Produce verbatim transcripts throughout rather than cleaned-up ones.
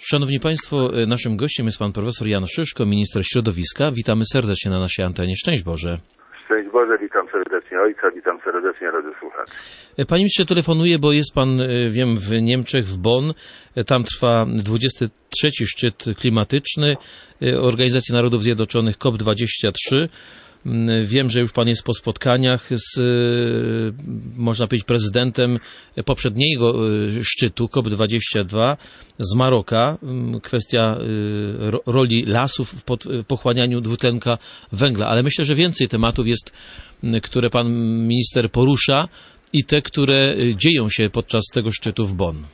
Szanowni Państwo, naszym gościem jest pan profesor Jan Szyszko, minister środowiska. Witamy serdecznie na naszej antenie. Szczęść Boże. Szczęść Boże, witam serdecznie ojca, witam serdecznie radiosłuchaczy. Panie ministrze, telefonuję, bo jest pan, wiem, w Niemczech, w Bonn. Tam trwa dwudziesty trzeci szczyt klimatyczny Organizacji Narodów Zjednoczonych COP dwadzieścia trzy. Wiem, że już pan jest po spotkaniach z, można powiedzieć, prezydentem poprzedniego szczytu COP dwadzieścia dwa z Maroka. Kwestia roli lasów w pochłanianiu dwutlenku węgla. Ale myślę, że więcej tematów jest, które pan minister porusza i te, które dzieją się podczas tego szczytu w Bonn.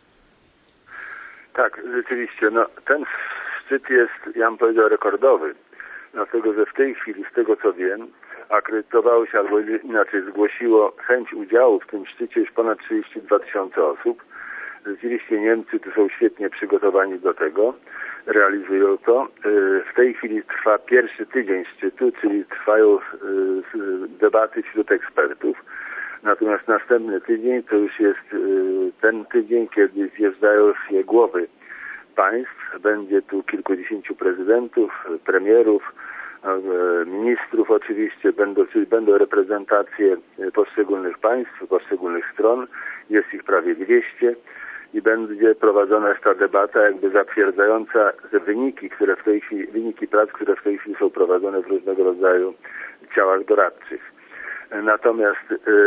Tak, rzeczywiście. No, ten szczyt jest, ja bym powiedział, rekordowy. Dlatego, że w tej chwili, z tego co wiem, akredytowało się, albo inaczej zgłosiło chęć udziału w tym szczycie już ponad trzydzieści dwa tysiące osób. Rzeczywiście Niemcy tu są świetnie przygotowani do tego, realizują to. W tej chwili trwa pierwszy tydzień szczytu, czyli trwają debaty wśród ekspertów. Natomiast następny tydzień to już jest ten tydzień, kiedy zjeżdżają się głowy państw. Będzie tu kilkudziesięciu prezydentów, premierów, ministrów oczywiście, będą, czyli będą reprezentacje poszczególnych państw, poszczególnych stron, jest ich prawie dwieście i będzie prowadzona ta debata jakby zatwierdzająca te wyniki, które w tej chwili, wyniki prac, które w tej chwili są prowadzone w różnego rodzaju ciałach doradczych. Natomiast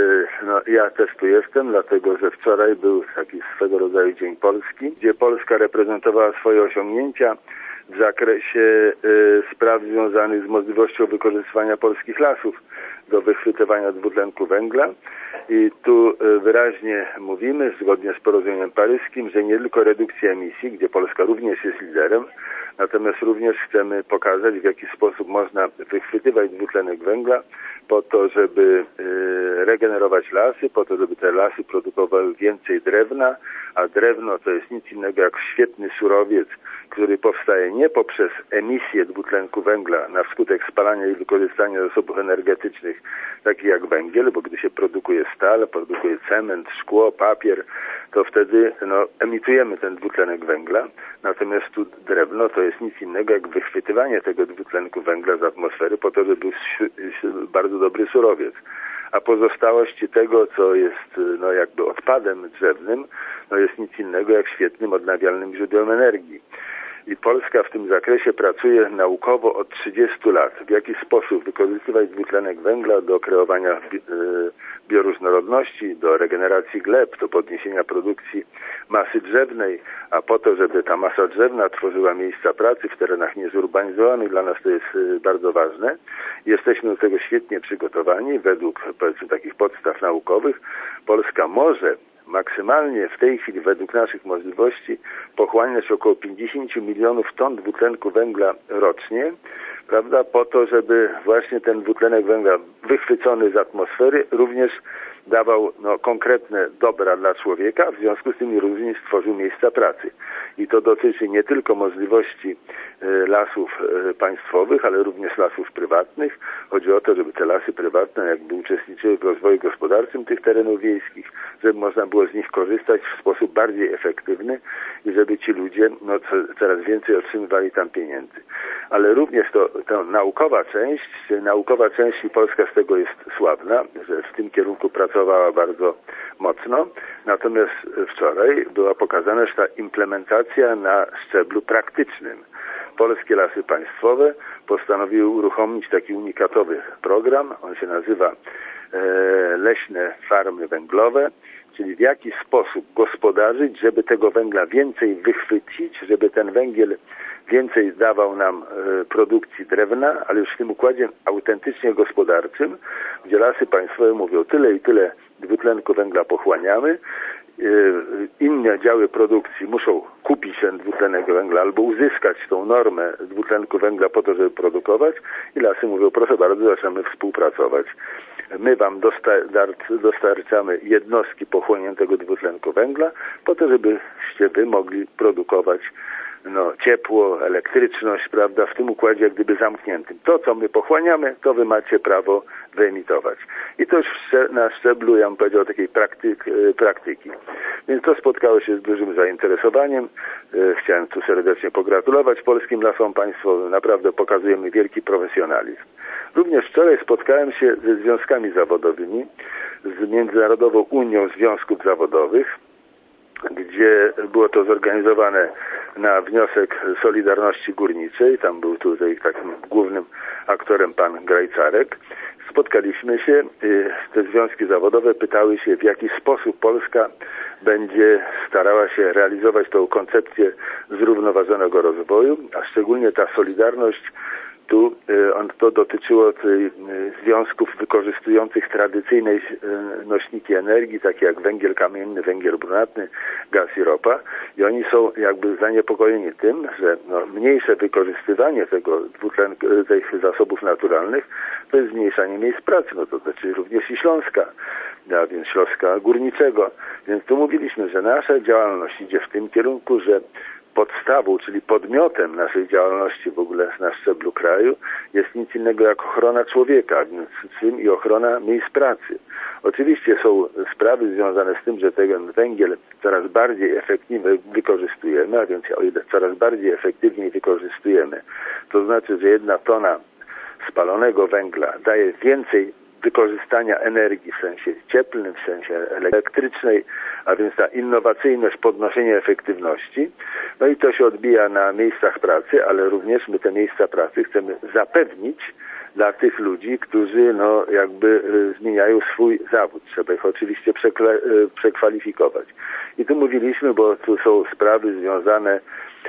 no, ja też tu jestem, dlatego że wczoraj był taki swego rodzaju Dzień Polski, gdzie Polska reprezentowała swoje osiągnięcia w zakresie y, spraw związanych z możliwością wykorzystywania polskich lasów do wychwytywania dwutlenku węgla. I tu y, wyraźnie mówimy, zgodnie z porozumieniem paryskim, że nie tylko redukcja emisji, gdzie Polska również jest liderem, natomiast również chcemy pokazać, w jaki sposób można wychwytywać dwutlenek węgla po to, żeby y, regenerować lasy, po to, żeby te lasy produkowały więcej drewna, a drewno to jest nic innego jak świetny surowiec, który powstaje nie poprzez emisję dwutlenku węgla na skutek spalania i wykorzystania zasobów energetycznych, takich jak węgiel, bo gdy się produkuje stal, produkuje cement, szkło, papier, to wtedy no, emitujemy ten dwutlenek węgla. Natomiast tu drewno to jest nic innego jak wychwytywanie tego dwutlenku węgla z atmosfery po to, żeby był bardzo dobry surowiec. A pozostałości tego, co jest no, jakby odpadem drzewnym, no, jest nic innego jak świetnym odnawialnym źródłem energii. I Polska w tym zakresie pracuje naukowo od trzydziestu lat. W jaki sposób wykorzystywać dwutlenek węgla do kreowania bioróżnorodności, do regeneracji gleb, do podniesienia produkcji masy drzewnej, a po to, żeby ta masa drzewna tworzyła miejsca pracy w terenach niezurbanizowanych, dla nas to jest bardzo ważne. Jesteśmy do tego świetnie przygotowani. Według, powiedzmy, takich podstaw naukowych Polska może maksymalnie w tej chwili według naszych możliwości pochłaniać około pięćdziesiąt milionów ton dwutlenku węgla rocznie, prawda, po to, żeby właśnie ten dwutlenek węgla wychwycony z atmosfery również dawał no, konkretne dobra dla człowieka, w związku z tym również stworzył miejsca pracy. I to dotyczy nie tylko możliwości y, lasów y, państwowych, ale również lasów prywatnych. Chodzi o to, żeby te lasy prywatne jakby uczestniczyły w rozwoju gospodarczym tych terenów wiejskich, żeby można było z nich korzystać w sposób bardziej efektywny i żeby ci ludzie no, co, coraz więcej otrzymywali tam pieniędzy. Ale również to, ta naukowa część, naukowa część i Polska z tego jest sławna, że w tym kierunku pracowała bardzo mocno. Natomiast wczoraj była pokazana już ta implementacja na szczeblu praktycznym. Polskie Lasy Państwowe postanowiły uruchomić taki unikatowy program. On się nazywa e, Leśne Farmy Węglowe, czyli w jaki sposób gospodarzyć, żeby tego węgla więcej wychwycić, żeby ten węgiel więcej dawał nam e, produkcji drewna, ale już w tym układzie autentycznie gospodarczym, gdzie Lasy Państwowe mówią tyle i tyle dwutlenku węgla pochłaniamy, e, inne działy produkcji muszą kupić ten dwutlenek węgla albo uzyskać tą normę dwutlenku węgla po to, żeby produkować i lasy mówią, proszę bardzo, zaczynamy współpracować. My wam dostarczamy jednostki pochłoniętego dwutlenku węgla po to, żebyście wy mogli produkować no, ciepło, elektryczność, prawda, w tym układzie jak gdyby zamkniętym. To, co my pochłaniamy, to wy macie prawo wyemitować. I to już na szczeblu, ja bym powiedział, takiej praktyk, praktyki. Więc to spotkało się z dużym zainteresowaniem. Chciałem tu serdecznie pogratulować polskim Lasom Państwowym. Naprawdę pokazujemy wielki profesjonalizm. Również wczoraj spotkałem się ze związkami zawodowymi, z Międzynarodową Unią Związków Zawodowych, gdzie było to zorganizowane na wniosek Solidarności Górniczej. Tam był tutaj takim głównym aktorem pan Grajcarek. Spotkaliśmy się, te związki zawodowe pytały się, w jaki sposób Polska będzie starała się realizować tą koncepcję zrównoważonego rozwoju, a szczególnie ta solidarność. Tu on, to dotyczyło tej, związków wykorzystujących tradycyjne nośniki energii, takie jak węgiel kamienny, węgiel brunatny, gaz i ropa. I oni są jakby zaniepokojeni tym, że no, mniejsze wykorzystywanie tego dwutlenku, tych zasobów naturalnych to jest zmniejszanie miejsc pracy. No to dotyczy również i Śląska, a więc Śląska Górniczego. Więc tu mówiliśmy, że nasza działalność idzie w tym kierunku, że podstawą, czyli podmiotem naszej działalności w ogóle na szczeblu kraju jest nic innego jak ochrona człowieka, więc czym i ochrona miejsc pracy. Oczywiście są sprawy związane z tym, że ten węgiel coraz bardziej efektywnie wykorzystujemy, a więc o ile coraz bardziej efektywnie wykorzystujemy, to znaczy, że jedna tona spalonego węgla daje więcej wykorzystania energii w sensie cieplnym, w sensie elektrycznej, a więc ta innowacyjność, podnoszenie efektywności. No i to się odbija na miejscach pracy, ale również my te miejsca pracy chcemy zapewnić dla tych ludzi, którzy no jakby y, zmieniają swój zawód. Trzeba ich oczywiście przekle, y, przekwalifikować. I tu mówiliśmy, bo tu są sprawy związane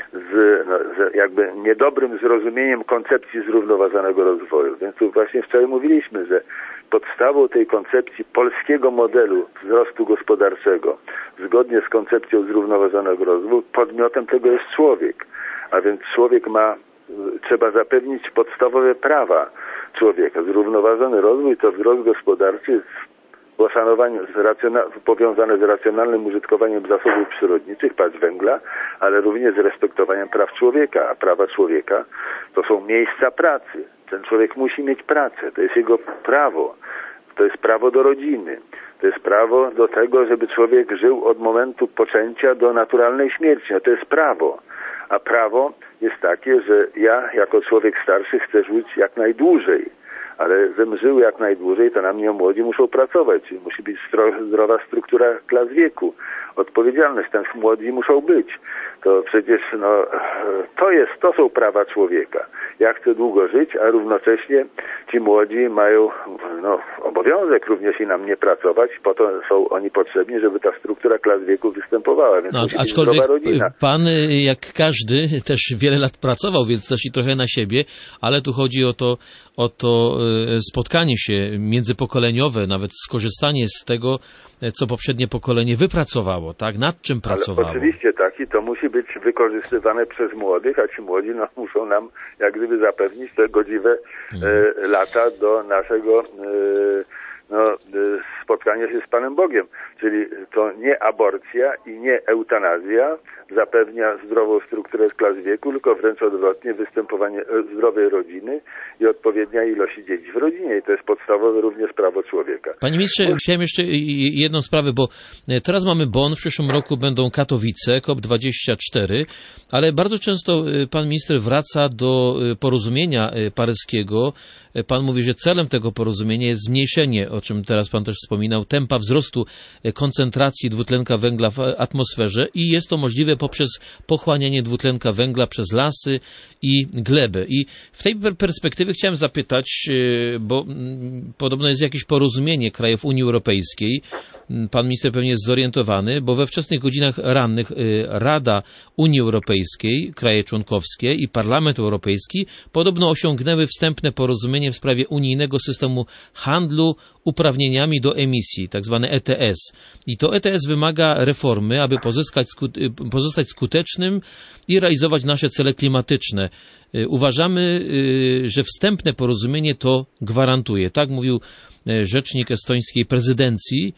z, no, z jakby niedobrym zrozumieniem koncepcji zrównoważonego rozwoju. Więc tu właśnie wczoraj mówiliśmy, że podstawą tej koncepcji polskiego modelu wzrostu gospodarczego, zgodnie z koncepcją zrównoważonego rozwoju, podmiotem tego jest człowiek. A więc człowiek ma, trzeba zapewnić podstawowe prawa człowieka. Zrównoważony rozwój to wzrost gospodarczy poszanowanie z racjonal, powiązane z racjonalnym użytkowaniem zasobów przyrodniczych, patrz węgla, ale również z respektowaniem praw człowieka. A prawa człowieka to są miejsca pracy. Ten człowiek musi mieć pracę. To jest jego prawo. To jest prawo do rodziny. To jest prawo do tego, żeby człowiek żył od momentu poczęcia do naturalnej śmierci. No to jest prawo. A prawo jest takie, że ja jako człowiek starszy chcę żyć jak najdłużej. Ale żebym żył jak najdłużej, to na mnie młodzi muszą pracować. Czyli musi być zdrowa struktura klas wieku. Odpowiedzialność, tam młodzi muszą być. To przecież no, to jest, to są prawa człowieka. Ja chcę długo żyć, a równocześnie ci młodzi mają no, obowiązek również i na mnie pracować. Po to są oni potrzebni, żeby ta struktura klas wieku występowała. Więc no, musi aczkolwiek być zdrowa rodzina. Pan, jak każdy, też wiele lat pracował, więc też i trochę na siebie, ale tu chodzi o to, o to spotkanie się międzypokoleniowe, nawet skorzystanie z tego, co poprzednie pokolenie wypracowało, tak? Nad czym pracowało? Ale oczywiście tak i to musi być wykorzystywane przez młodych, a ci młodzi no, muszą nam jak gdyby zapewnić te godziwe hmm. e, lata do naszego e, no, e, spotkania się z Panem Bogiem. Czyli to nie aborcja i nie eutanazja zapewnia zdrową strukturę klas wieku, tylko wręcz odwrotnie występowanie zdrowej rodziny i odpowiednia ilość dzieci w rodzinie. I to jest podstawowe również prawo człowieka. Panie ministrze, bo... chciałem jeszcze jedną sprawę, bo teraz mamy Bonn, w przyszłym roku będą Katowice, COP dwadzieścia cztery, ale bardzo często pan minister wraca do porozumienia paryskiego. Pan mówi, że celem tego porozumienia jest zmniejszenie, o czym teraz pan też wspominał, tempa wzrostu koncentracji dwutlenka węgla w atmosferze i jest to możliwe poprzez pochłanianie dwutlenka węgla przez lasy i glebę. I w tej perspektywie chciałem zapytać, bo podobno jest jakieś porozumienie krajów Unii Europejskiej, pan minister pewnie jest zorientowany, bo we wczesnych godzinach rannych Rada Unii Europejskiej, kraje członkowskie i Parlament Europejski podobno osiągnęły wstępne porozumienie w sprawie unijnego systemu handlu uprawnieniami do emisji, tak zwane E T S. I to E T S wymaga reformy, aby pozyskać, pozostać skutecznym i realizować nasze cele klimatyczne. Uważamy, że wstępne porozumienie to gwarantuje. Tak mówił rzecznik estońskiej prezydencji,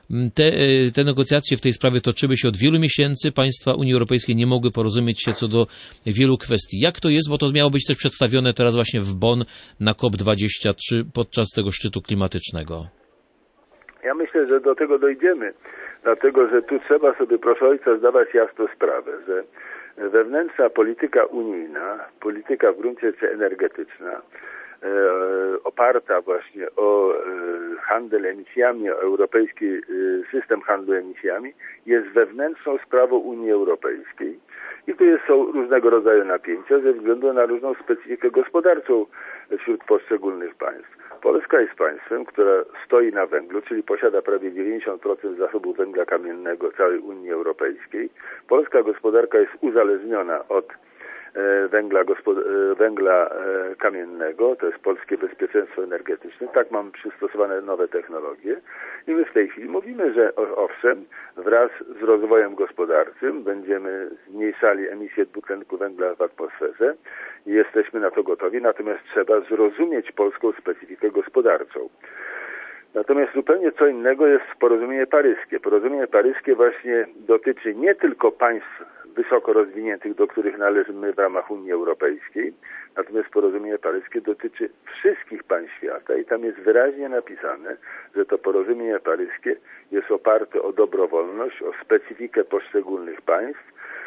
Te, te negocjacje w tej sprawie toczyły się od wielu miesięcy. Państwa Unii Europejskiej nie mogły porozumieć się co do wielu kwestii. Jak to jest? Bo to miało być też przedstawione teraz właśnie w Bonn na COP dwadzieścia trzy podczas tego szczytu klimatycznego. Ja myślę, że do tego dojdziemy, dlatego że tu trzeba sobie, proszę ojca, zdawać jasno sprawę, że wewnętrzna polityka unijna, polityka w gruncie rzeczy energetyczna, e, oparta właśnie o e, handel emisjami, o europejski e, system handlu emisjami, jest wewnętrzną sprawą Unii Europejskiej. I tu jest, są różnego rodzaju napięcia ze względu na różną specyfikę gospodarczą wśród poszczególnych państw. Polska jest państwem, które stoi na węglu, czyli posiada prawie dziewięćdziesiąt procent zasobu węgla kamiennego całej Unii Europejskiej. Polska gospodarka jest uzależniona od węgla, węgla kamiennego, to jest polskie bezpieczeństwo energetyczne. Tak mamy przystosowane nowe technologie i my w tej chwili mówimy, że owszem, wraz z rozwojem gospodarczym będziemy zmniejszali emisję dwutlenku węgla w atmosferze i jesteśmy na to gotowi, natomiast trzeba zrozumieć polską specyfikę gospodarczą. Natomiast zupełnie co innego jest porozumienie paryskie. Porozumienie paryskie właśnie dotyczy nie tylko państw wysoko rozwiniętych, do których należymy w ramach Unii Europejskiej, natomiast porozumienie paryskie dotyczy wszystkich państw świata i tam jest wyraźnie napisane, że to porozumienie paryskie jest oparte o dobrowolność, o specyfikę poszczególnych państw,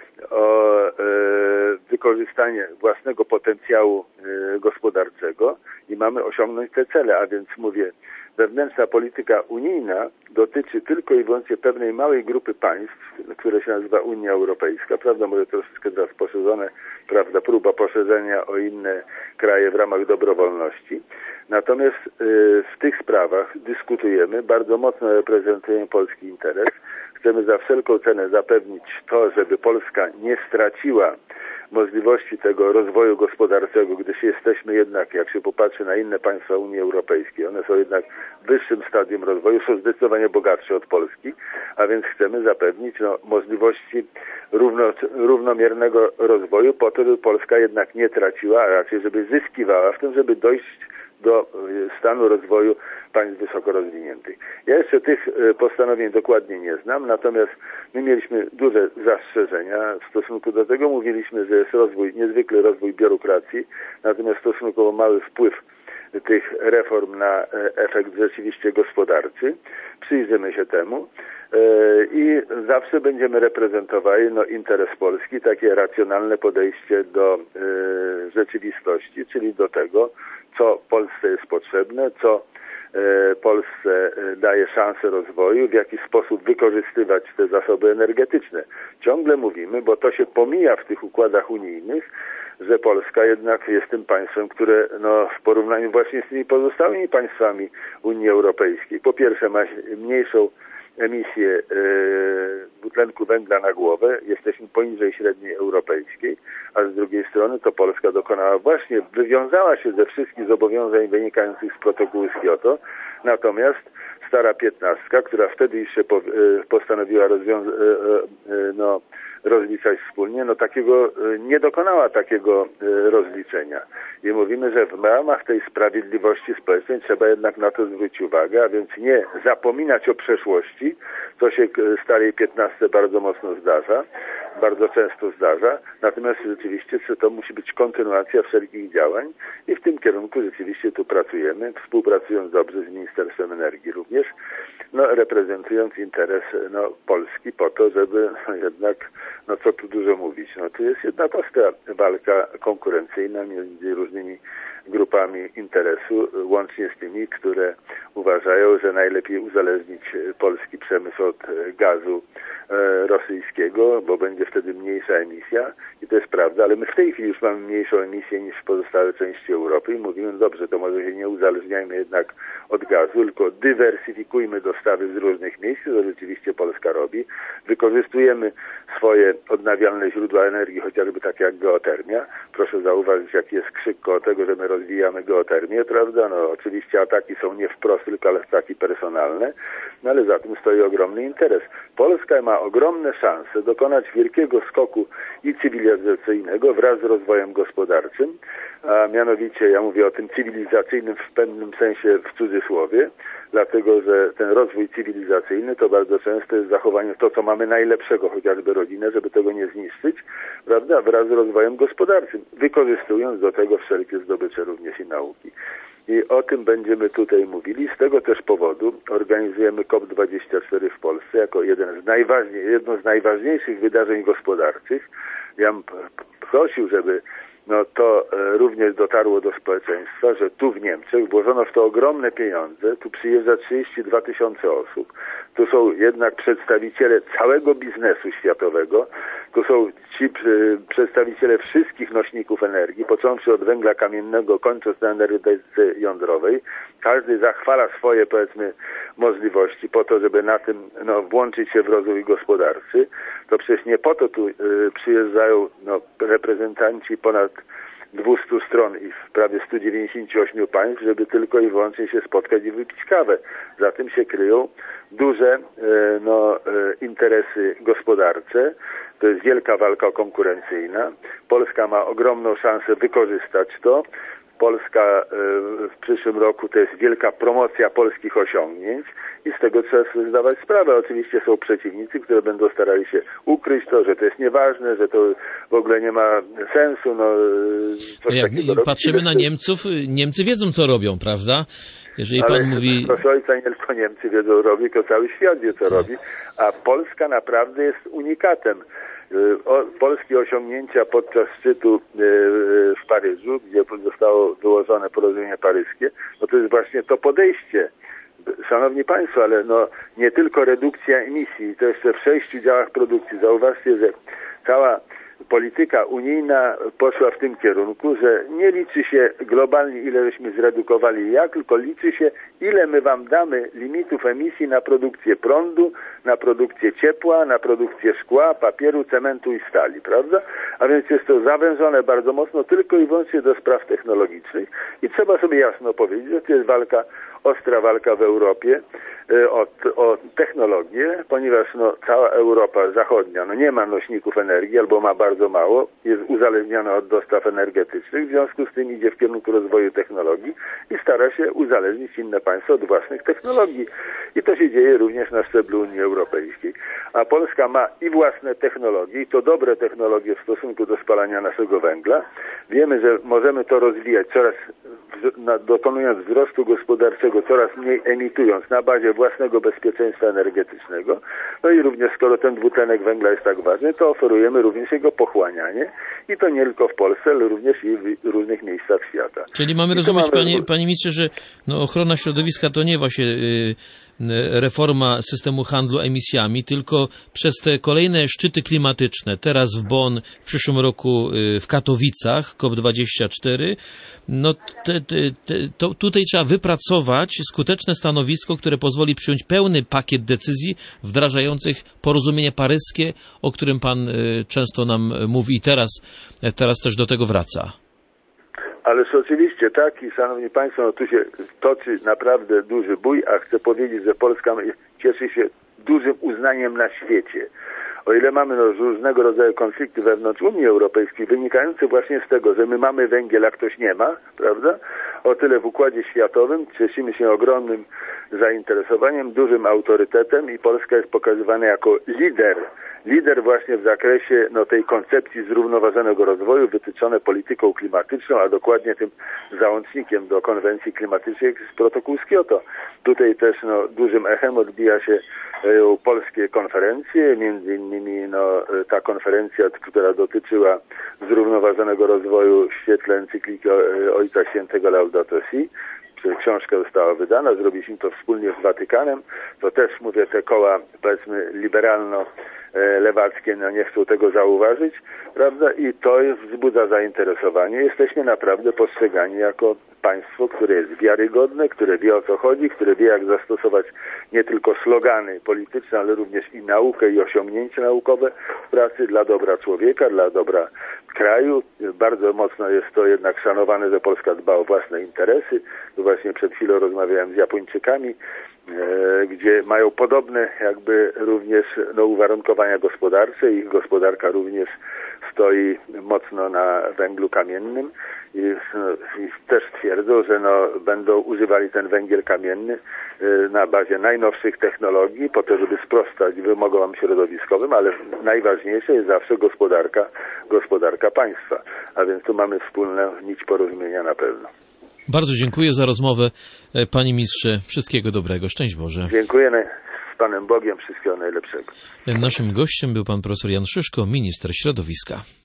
o e, wykorzystanie własnego potencjału e, gospodarczego i mamy osiągnąć te cele, a więc mówię, wewnętrzna polityka unijna dotyczy tylko i wyłącznie pewnej małej grupy państw, które się nazywa Unia Europejska. Prawda, może troszeczkę teraz poszerzone, prawda, próba poszerzenia o inne kraje w ramach dobrowolności. Natomiast y, w tych sprawach dyskutujemy, bardzo mocno reprezentujemy polski interes. Chcemy za wszelką cenę zapewnić to, żeby Polska nie straciła możliwości tego rozwoju gospodarczego, gdyż jesteśmy jednak, jak się popatrzy na inne państwa Unii Europejskiej, one są jednak w wyższym stadium rozwoju, są zdecydowanie bogatsze od Polski, a więc chcemy zapewnić no, możliwości równo, równomiernego rozwoju po to, żeby Polska jednak nie traciła, a raczej żeby zyskiwała w tym, żeby dojść do stanu rozwoju państw wysoko rozwiniętych. Ja jeszcze tych postanowień dokładnie nie znam, natomiast my mieliśmy duże zastrzeżenia w stosunku do tego. Mówiliśmy, że jest rozwój, niezwykły rozwój biurokracji, natomiast stosunkowo mały wpływ tych reform na efekt rzeczywiście gospodarczy. Przyjrzymy się temu i zawsze będziemy reprezentowali no, interes Polski, takie racjonalne podejście do rzeczywistości, czyli do tego, co Polsce jest potrzebne, co Polsce daje szansę rozwoju, w jaki sposób wykorzystywać te zasoby energetyczne. Ciągle mówimy, bo to się pomija w tych układach unijnych, że Polska jednak jest tym państwem, które no, w porównaniu właśnie z tymi pozostałymi państwami Unii Europejskiej, po pierwsze ma mniejszą emisję e, dwutlenku węgla na głowę, jesteśmy poniżej średniej europejskiej, a z drugiej strony to Polska dokonała właśnie, wywiązała się ze wszystkich zobowiązań wynikających z protokołu z Kioto, natomiast stara piętnastka, która wtedy już się po, e, postanowiła rozwiąza- e, e, no, rozliczać wspólnie, no takiego nie dokonała takiego rozliczenia. I mówimy, że w ramach tej sprawiedliwości społecznej trzeba jednak na to zwrócić uwagę, a więc nie zapominać o przeszłości, co się starej piętnastce bardzo mocno zdarza, bardzo często zdarza, natomiast rzeczywiście to musi być kontynuacja wszelkich działań i w tym kierunku rzeczywiście tu pracujemy, współpracując dobrze z Ministerstwem Energii również, no, reprezentując interes no, Polski po to, żeby no, jednak, no co tu dużo mówić, no tu jest jedna prosta walka konkurencyjna między różnymi grupami interesu, łącznie z tymi, które uważają, że najlepiej uzależnić polski przemysł od gazu rosyjskiego, bo będzie wtedy mniejsza emisja i to jest prawda, ale my w tej chwili już mamy mniejszą emisję niż w pozostałej części Europy i mówimy, no dobrze, to może się nie uzależniajmy jednak od gazu, tylko dywersyfikujmy dostawy z różnych miejsc, co rzeczywiście Polska robi. Wykorzystujemy swoje odnawialne źródła energii, chociażby takie jak geotermia. Proszę zauważyć, jaki jest krzyk koło tego, że my rozwijamy geotermię, prawda? No oczywiście ataki są nie wprost, tylko ataki personalne, no ale za tym stoi ogromny interes. Polska ma ogromne szanse dokonać wielkiej wielkiego skoku i cywilizacyjnego wraz z rozwojem gospodarczym, a mianowicie ja mówię o tym cywilizacyjnym w pewnym sensie w cudzysłowie, dlatego że ten rozwój cywilizacyjny to bardzo często jest zachowanie to, co mamy najlepszego, chociażby rodzinę, żeby tego nie zniszczyć, prawda, wraz z rozwojem gospodarczym, wykorzystując do tego wszelkie zdobycze również i nauki. I o tym będziemy tutaj mówili. Z tego też powodu organizujemy COP dwadzieścia cztery w Polsce jako jeden z najważniej, jedno z najważniejszych wydarzeń gospodarczych. Ja bym prosił, żeby no to e, również dotarło do społeczeństwa, że tu w Niemczech włożono w to ogromne pieniądze, tu przyjeżdża trzydzieści dwa tysiące osób, tu są jednak przedstawiciele całego biznesu światowego, tu są ci przy, przedstawiciele wszystkich nośników energii, począwszy od węgla kamiennego, kończąc na energetyce jądrowej. Każdy zachwala swoje, powiedzmy, możliwości po to, żeby na tym no, włączyć się w rozwój gospodarczy. To przecież nie po to tu y, przyjeżdżają no, reprezentanci ponad dwustu stron i w prawie stu dziewięćdziesięciu ośmiu państw, żeby tylko i wyłącznie się spotkać i wypić kawę. Za tym się kryją duże y, no, y, interesy gospodarcze. To jest wielka walka konkurencyjna. Polska ma ogromną szansę wykorzystać to. Polska w przyszłym roku to jest wielka promocja polskich osiągnięć i z tego trzeba sobie zdawać sprawę. Oczywiście są przeciwnicy, które będą starali się ukryć to, że to jest nieważne, że to w ogóle nie ma sensu. No, coś Jak takiego patrzymy robić. na Niemców, Niemcy wiedzą, co robią, prawda? Jeżeli Ale pan mówi... proszę ojca, nie tylko Niemcy wiedzą, robi, to cały świat wie, co robi, a Polska naprawdę jest unikatem. O, polskie osiągnięcia podczas szczytu w Paryżu, gdzie zostało wyłożone porozumienie paryskie, no to jest właśnie to podejście. Szanowni Państwo, ale no nie tylko redukcja emisji, to jeszcze w sześciu działach produkcji. Zauważcie, że cała polityka unijna poszła w tym kierunku, że nie liczy się globalnie, ile żeśmy zredukowali jak, tylko liczy się, ile my wam damy limitów emisji na produkcję prądu, na produkcję ciepła, na produkcję szkła, papieru, cementu i stali, prawda? A więc jest to zawężone bardzo mocno tylko i wyłącznie do spraw technologicznych i trzeba sobie jasno powiedzieć, że to jest walka, ostra walka w Europie o, o technologię, ponieważ no, cała Europa zachodnia no, nie ma nośników energii albo ma bardzo mało, jest uzależniona od dostaw energetycznych, w związku z tym idzie w kierunku rozwoju technologii i stara się uzależnić inne państwa od własnych technologii. I to się dzieje również na szczeblu Unii Europejskiej. A Polska ma i własne technologie, i to dobre technologie w stosunku do spalania naszego węgla. Wiemy, że możemy to rozwijać coraz, dokonując wzrostu gospodarczego, coraz mniej emitując na bazie własnego bezpieczeństwa energetycznego. No i również skoro ten dwutlenek węgla jest tak ważny, to oferujemy również jego pochłanianie i to nie tylko w Polsce, ale również i w różnych miejscach świata. Czyli mamy I rozumieć, mamy... panie, panie ministrze, że no, ochrona środowiska to nie właśnie yy, reforma systemu handlu emisjami, tylko przez te kolejne szczyty klimatyczne, teraz w Bonn, w przyszłym roku yy, w Katowicach, COP dwadzieścia cztery, no te, te, te, to tutaj trzeba wypracować skuteczne stanowisko, które pozwoli przyjąć pełny pakiet decyzji wdrażających porozumienie paryskie, o którym pan y, często nam mówi i teraz, teraz też do tego wraca. Ależ oczywiście tak i szanowni państwo, no tu się toczy naprawdę duży bój, a chcę powiedzieć, że Polska cieszy się dużym uznaniem na świecie. O ile mamy no, różnego rodzaju konflikty wewnątrz Unii Europejskiej, wynikające właśnie z tego, że my mamy węgiel, a ktoś nie ma, prawda? O tyle w układzie światowym cieszymy się ogromnym zainteresowaniem, dużym autorytetem i Polska jest pokazywana jako lider. Lider właśnie w zakresie no, tej koncepcji zrównoważonego rozwoju wytyczone polityką klimatyczną, a dokładnie tym załącznikiem do konwencji klimatycznej jest protokół z Kioto. Tutaj też no, dużym echem odbija się e, polskie konferencje, między innymi no, ta konferencja, która dotyczyła zrównoważonego rozwoju w świetle encykliki Ojca Świętego Laudato Si. Książka została wydana, zrobiliśmy to wspólnie z Watykanem, to też mówię, te koła powiedzmy liberalno-lewackie no nie chcą tego zauważyć, prawda, i to jest, wzbudza zainteresowanie. Jesteśmy naprawdę postrzegani jako państwo, które jest wiarygodne, które wie o co chodzi, które wie jak zastosować nie tylko slogany polityczne, ale również i naukę i osiągnięcia naukowe w pracy dla dobra człowieka, dla dobra kraju. Bardzo mocno jest to jednak szanowane, że Polska dba o własne interesy. Tu właśnie przed chwilą rozmawiałem z Japończykami, gdzie mają podobne jakby również no, uwarunkowania gospodarcze. Ich gospodarka również stoi mocno na węglu kamiennym i, i też twierdzą, że no, będą używali ten węgiel kamienny na bazie najnowszych technologii po to, żeby sprostać wymogom środowiskowym, ale najważniejsze jest zawsze gospodarka, gospodarka państwa. A więc tu mamy wspólną nić porozumienia na pewno. Bardzo dziękuję za rozmowę. Panie ministrze, wszystkiego dobrego. Szczęść Boże. Dziękuję. Z Panem Bogiem wszystkiego najlepszego. Naszym gościem był pan profesor Jan Szyszko, minister środowiska.